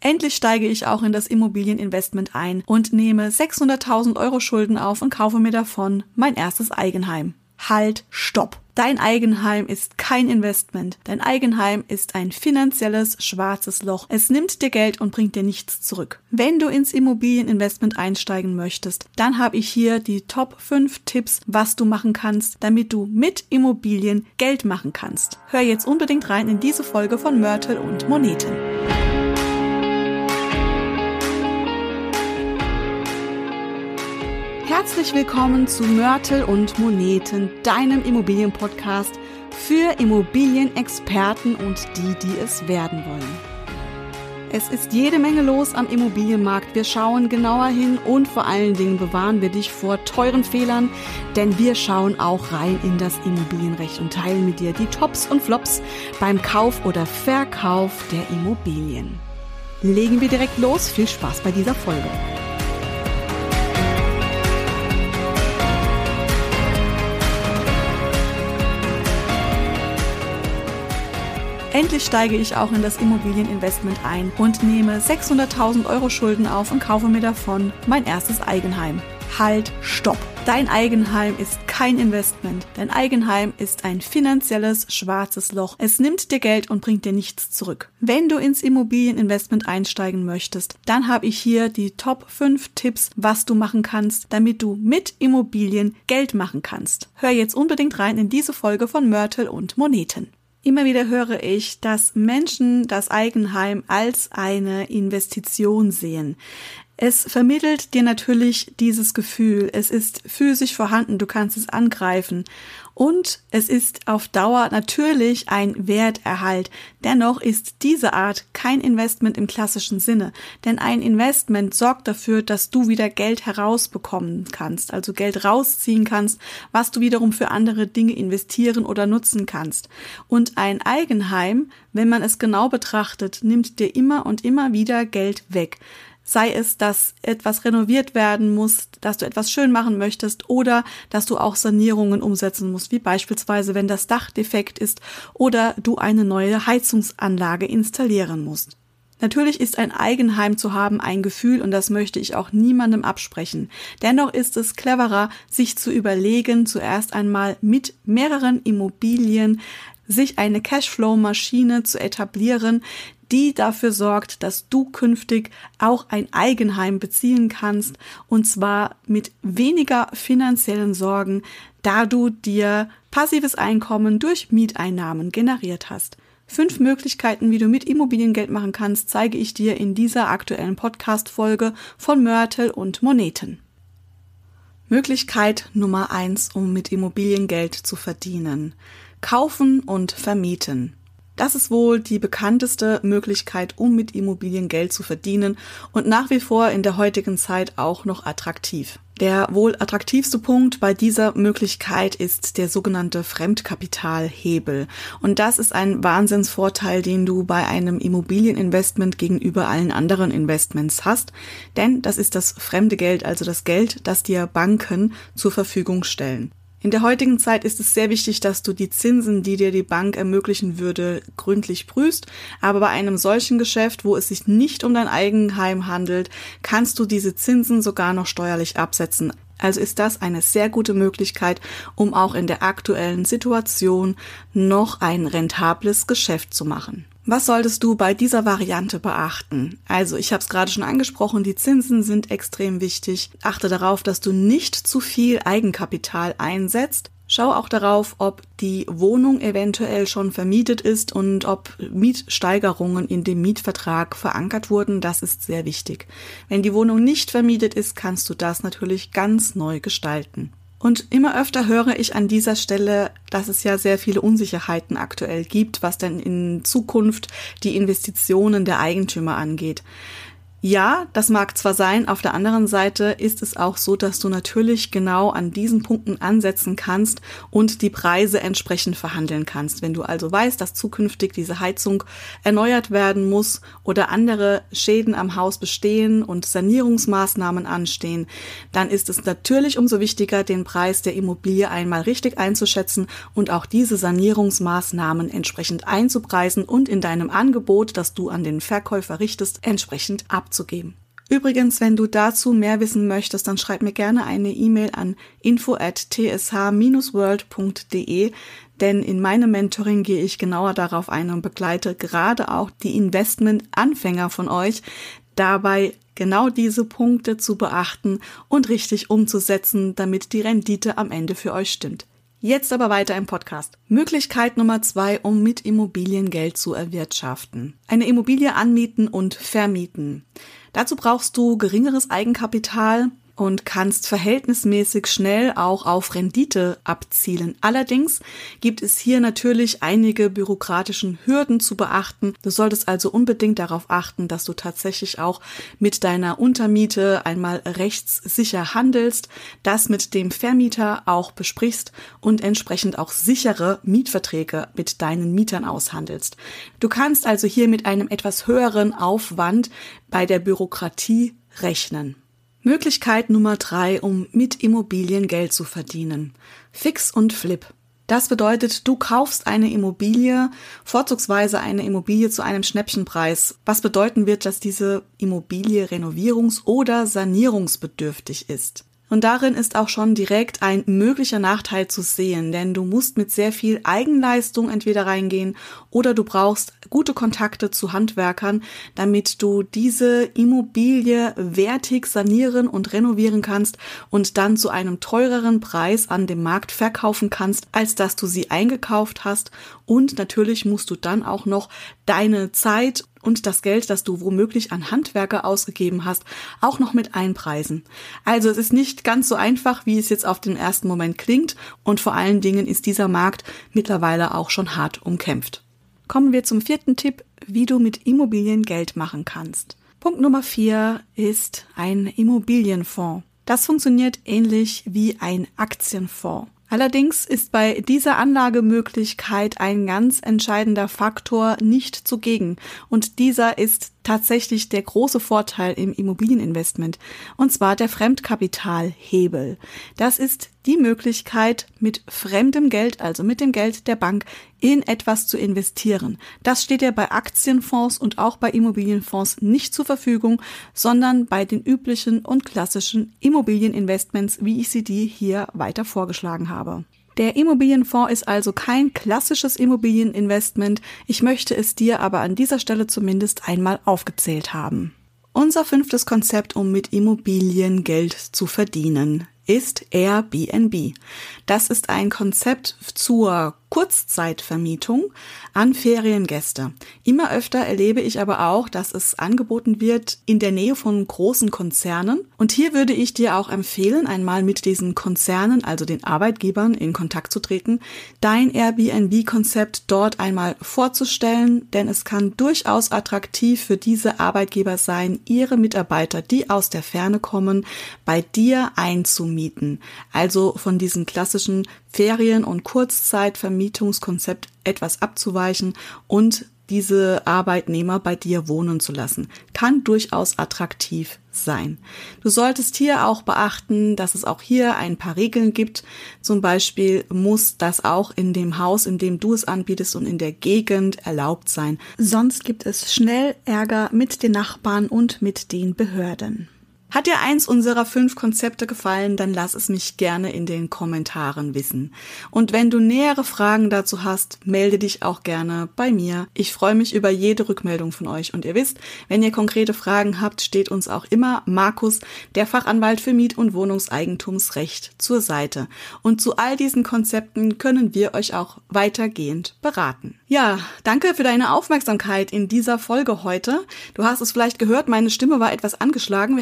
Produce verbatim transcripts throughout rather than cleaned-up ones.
Endlich steige ich auch in das Immobilieninvestment ein und nehme sechshunderttausend Euro Schulden auf und kaufe mir davon mein erstes Eigenheim. Halt, stopp! Dein Eigenheim ist kein Investment. Dein Eigenheim ist ein finanzielles schwarzes Loch. Es nimmt dir Geld und bringt dir nichts zurück. Wenn du ins Immobilieninvestment einsteigen möchtest, dann habe ich hier die Top fünf Tipps, was du machen kannst, damit du mit Immobilien Geld machen kannst. Hör jetzt unbedingt rein in diese Folge von Mörtel und Moneten. Herzlich willkommen zu Mörtel und Moneten, deinem Immobilienpodcast für Immobilienexperten und die, die es werden wollen. Es ist jede Menge los am Immobilienmarkt. Wir schauen genauer hin und vor allen Dingen bewahren wir dich vor teuren Fehlern, denn wir schauen auch rein in das Immobilienrecht und teilen mit dir die Tops und Flops beim Kauf oder Verkauf der Immobilien. Legen wir direkt los. Viel Spaß bei dieser Folge. Endlich steige ich auch in das Immobilieninvestment ein und nehme sechshunderttausend Euro Schulden auf und kaufe mir davon mein erstes Eigenheim. Halt, stopp! Dein Eigenheim ist kein Investment. Dein Eigenheim ist ein finanzielles schwarzes Loch. Es nimmt dir Geld und bringt dir nichts zurück. Wenn du ins Immobilieninvestment einsteigen möchtest, dann habe ich hier die Top fünf Tipps, was du machen kannst, damit du mit Immobilien Geld machen kannst. Hör jetzt unbedingt rein in diese Folge von Mörtel und Moneten. Immer wieder höre ich, dass Menschen das Eigenheim als eine Investition sehen. Es vermittelt dir natürlich dieses Gefühl, es ist physisch vorhanden, du kannst es angreifen und es ist auf Dauer natürlich ein Werterhalt. Dennoch ist diese Art kein Investment im klassischen Sinne, denn ein Investment sorgt dafür, dass du wieder Geld herausbekommen kannst, also Geld rausziehen kannst, was du wiederum für andere Dinge investieren oder nutzen kannst. Und ein Eigenheim, wenn man es genau betrachtet, nimmt dir immer und immer wieder Geld weg. Sei es, dass etwas renoviert werden muss, dass du etwas schön machen möchtest oder dass du auch Sanierungen umsetzen musst, wie beispielsweise, wenn das Dach defekt ist oder du eine neue Heizungsanlage installieren musst. Natürlich ist ein Eigenheim zu haben ein Gefühl und das möchte ich auch niemandem absprechen. Dennoch ist es cleverer, sich zu überlegen, zuerst einmal mit mehreren Immobilien sich eine Cashflow-Maschine zu etablieren, die dafür sorgt, dass du künftig auch ein Eigenheim beziehen kannst und zwar mit weniger finanziellen Sorgen, da du dir passives Einkommen durch Mieteinnahmen generiert hast. Fünf Möglichkeiten, wie du mit Immobilien Geld machen kannst, zeige ich dir in dieser aktuellen Podcast-Folge von Mörtel und Moneten. Möglichkeit Nummer eins, um mit Immobilien Geld zu verdienen: Kaufen und vermieten. Das ist wohl die bekannteste Möglichkeit, um mit Immobilien Geld zu verdienen und nach wie vor in der heutigen Zeit auch noch attraktiv. Der wohl attraktivste Punkt bei dieser Möglichkeit ist der sogenannte Fremdkapitalhebel. Und das ist ein Wahnsinnsvorteil, den du bei einem Immobilieninvestment gegenüber allen anderen Investments hast. Denn das ist das fremde Geld, also das Geld, das dir Banken zur Verfügung stellen. In der heutigen Zeit ist es sehr wichtig, dass du die Zinsen, die dir die Bank ermöglichen würde, gründlich prüfst. Aber bei einem solchen Geschäft, wo es sich nicht um dein Eigenheim handelt, kannst du diese Zinsen sogar noch steuerlich absetzen. Also ist das eine sehr gute Möglichkeit, um auch in der aktuellen Situation noch ein rentables Geschäft zu machen. Was solltest du bei dieser Variante beachten? Also, ich habe es gerade schon angesprochen, die Zinsen sind extrem wichtig. Achte darauf, dass du nicht zu viel Eigenkapital einsetzt. Schau auch darauf, ob die Wohnung eventuell schon vermietet ist und ob Mietsteigerungen in dem Mietvertrag verankert wurden. Das ist sehr wichtig. Wenn die Wohnung nicht vermietet ist, kannst du das natürlich ganz neu gestalten. Und immer öfter höre ich an dieser Stelle, dass es ja sehr viele Unsicherheiten aktuell gibt, was denn in Zukunft die Investitionen der Eigentümer angeht. Ja, das mag zwar sein, auf der anderen Seite ist es auch so, dass du natürlich genau an diesen Punkten ansetzen kannst und die Preise entsprechend verhandeln kannst. Wenn du also weißt, dass zukünftig diese Heizung erneuert werden muss oder andere Schäden am Haus bestehen und Sanierungsmaßnahmen anstehen, dann ist es natürlich umso wichtiger, den Preis der Immobilie einmal richtig einzuschätzen und auch diese Sanierungsmaßnahmen entsprechend einzupreisen und in deinem Angebot, das du an den Verkäufer richtest, entsprechend abzugeben. Abzugeben. Übrigens, wenn du dazu mehr wissen möchtest, dann schreib mir gerne eine E-Mail an info at t s h dash world punkt d e, denn in meinem Mentoring gehe ich genauer darauf ein und begleite gerade auch die Investment-Anfänger von euch dabei, genau diese Punkte zu beachten und richtig umzusetzen, damit die Rendite am Ende für euch stimmt. Jetzt aber weiter im Podcast. Möglichkeit Nummer zwei, um mit Immobilien Geld zu erwirtschaften. Eine Immobilie anmieten und vermieten. Dazu brauchst du geringeres Eigenkapital und kannst verhältnismäßig schnell auch auf Rendite abzielen. Allerdings gibt es hier natürlich einige bürokratischen Hürden zu beachten. Du solltest also unbedingt darauf achten, dass du tatsächlich auch mit deiner Untermiete einmal rechtssicher handelst, das mit dem Vermieter auch besprichst und entsprechend auch sichere Mietverträge mit deinen Mietern aushandelst. Du kannst also hier mit einem etwas höheren Aufwand bei der Bürokratie rechnen. Möglichkeit Nummer drei, um mit Immobilien Geld zu verdienen. Fix und Flip. Das bedeutet, du kaufst eine Immobilie, vorzugsweise eine Immobilie zu einem Schnäppchenpreis, was bedeuten wird, dass diese Immobilie renovierungs- oder sanierungsbedürftig ist. Und darin ist auch schon direkt ein möglicher Nachteil zu sehen, denn du musst mit sehr viel Eigenleistung entweder reingehen oder du brauchst gute Kontakte zu Handwerkern, damit du diese Immobilie wertig sanieren und renovieren kannst und dann zu einem teureren Preis an dem Markt verkaufen kannst, als dass du sie eingekauft hast. Und natürlich musst du dann auch noch deine Zeit und das Geld, das du womöglich an Handwerker ausgegeben hast, auch noch mit einpreisen. Also es ist nicht ganz so einfach, wie es jetzt auf den ersten Moment klingt und vor allen Dingen ist dieser Markt mittlerweile auch schon hart umkämpft. Kommen wir zum vierten Tipp, wie du mit Immobilien Geld machen kannst. Punkt Nummer vier ist ein Immobilienfonds. Das funktioniert ähnlich wie ein Aktienfonds. Allerdings ist bei dieser Anlagemöglichkeit ein ganz entscheidender Faktor nicht zugegen und dieser ist tatsächlich der große Vorteil im Immobilieninvestment, und zwar der Fremdkapitalhebel. Das ist die Möglichkeit, mit fremdem Geld, also mit dem Geld der Bank, in etwas zu investieren. Das steht ja bei Aktienfonds und auch bei Immobilienfonds nicht zur Verfügung, sondern bei den üblichen und klassischen Immobilieninvestments, wie ich sie dir hier weiter vorgeschlagen habe. Der Immobilienfonds ist also kein klassisches Immobilieninvestment. Ich möchte es dir aber an dieser Stelle zumindest einmal aufgezählt haben. Unser fünftes Konzept, um mit Immobilien Geld zu verdienen, ist Airbnb. Das ist ein Konzept zur Kurzzeitvermietung an Feriengäste. Immer öfter erlebe ich aber auch, dass es angeboten wird in der Nähe von großen Konzernen. Und hier würde ich dir auch empfehlen, einmal mit diesen Konzernen, also den Arbeitgebern, in Kontakt zu treten, dein Airbnb-Konzept dort einmal vorzustellen, denn es kann durchaus attraktiv für diese Arbeitgeber sein, ihre Mitarbeiter, die aus der Ferne kommen, bei dir einzumieten. Also von diesem klassischen Ferien- und Kurzzeitvermietungskonzept etwas abzuweichen und diese Arbeitnehmer bei dir wohnen zu lassen. Kann durchaus attraktiv sein. Du solltest hier auch beachten, dass es auch hier ein paar Regeln gibt. Zum Beispiel muss das auch in dem Haus, in dem du es anbietest und in der Gegend erlaubt sein. Sonst gibt es schnell Ärger mit den Nachbarn und mit den Behörden. Hat dir eins unserer fünf Konzepte gefallen, dann lass es mich gerne in den Kommentaren wissen. Und wenn du nähere Fragen dazu hast, melde dich auch gerne bei mir. Ich freue mich über jede Rückmeldung von euch. Und ihr wisst, wenn ihr konkrete Fragen habt, steht uns auch immer Markus, der Fachanwalt für Miet- und Wohnungseigentumsrecht, zur Seite. Und zu all diesen Konzepten können wir euch auch weitergehend beraten. Ja, danke für deine Aufmerksamkeit in dieser Folge heute. Du hast es vielleicht gehört, meine Stimme war etwas angeschlagen. Wir hatten am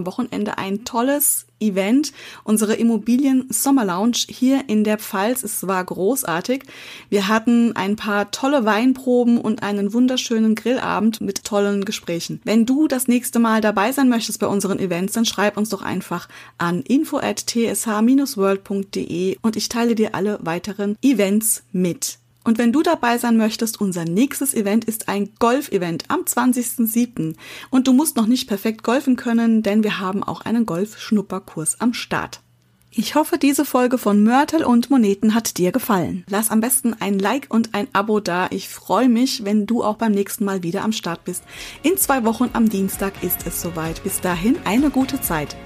am Wochenende ein tolles Event, unsere Immobilien Sommer Lounge hier in der Pfalz. Es war großartig. Wir hatten ein paar tolle Weinproben und einen wunderschönen Grillabend mit tollen Gesprächen. Wenn du das nächste Mal dabei sein möchtest bei unseren Events, dann schreib uns doch einfach an info at t s h dash world punkt d e und ich teile dir alle weiteren Events mit. Und wenn du dabei sein möchtest, unser nächstes Event ist ein Golf-Event am zwanzigsten siebten Und du musst noch nicht perfekt golfen können, denn wir haben auch einen Golf-Schnupperkurs am Start. Ich hoffe, diese Folge von Mörtel und Moneten hat dir gefallen. Lass am besten ein Like und ein Abo da. Ich freue mich, wenn du auch beim nächsten Mal wieder am Start bist. In zwei Wochen am Dienstag ist es soweit. Bis dahin eine gute Zeit.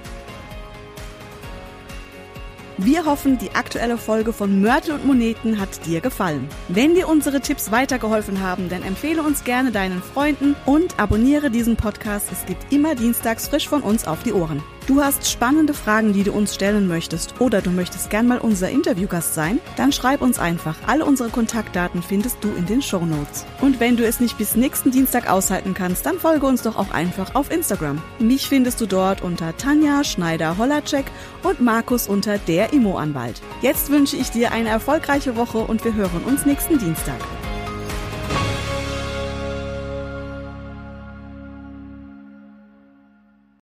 Wir hoffen, die aktuelle Folge von Mörtel und Moneten hat dir gefallen. Wenn dir unsere Tipps weitergeholfen haben, dann empfehle uns gerne deinen Freunden und abonniere diesen Podcast. Es gibt immer dienstags frisch von uns auf die Ohren. Du hast spannende Fragen, die du uns stellen möchtest, oder du möchtest gern mal unser Interviewgast sein? Dann schreib uns einfach. Alle unsere Kontaktdaten findest du in den Shownotes. Und wenn du es nicht bis nächsten Dienstag aushalten kannst, dann folge uns doch auch einfach auf Instagram. Mich findest du dort unter Tanja Schneider-Holacek und Markus unter der Immo-Anwalt. Jetzt wünsche ich dir eine erfolgreiche Woche und wir hören uns nächsten Dienstag.